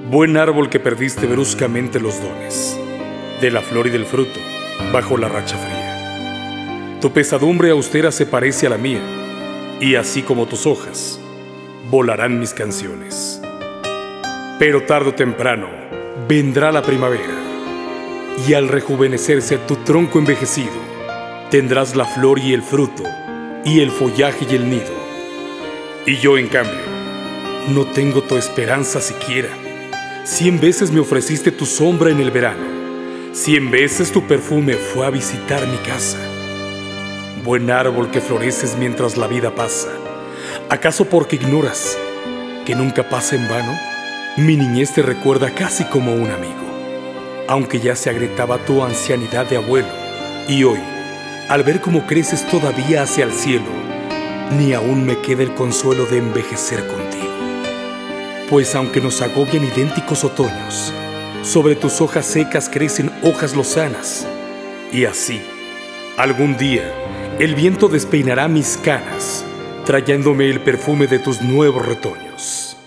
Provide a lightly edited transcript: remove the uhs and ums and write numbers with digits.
Buen árbol que perdiste bruscamente los dones, de la flor y del fruto, bajo la racha fría. Tu pesadumbre austera se parece a la mía, y así como tus hojas, volarán mis canciones. Pero tarde o temprano, vendrá la primavera, y al rejuvenecerse tu tronco envejecido, tendrás la flor y el fruto, y el follaje y el nido. Y yo, en cambio, no tengo tu esperanza siquiera. 100 veces me ofreciste tu sombra en el verano. 100 veces tu perfume fue a visitar mi casa. Buen árbol que floreces mientras la vida pasa, ¿acaso porque ignoras que nunca pasa en vano? Mi niñez te recuerda casi como un amigo, aunque ya se agrietaba tu ancianidad de abuelo. Y hoy, al ver cómo creces todavía hacia el cielo, ni aún me queda el consuelo de envejecer contigo. Pues aunque nos agobian idénticos otoños, sobre tus hojas secas crecen hojas lozanas. Y así, algún día, el viento despeinará mis canas, trayéndome el perfume de tus nuevos retoños.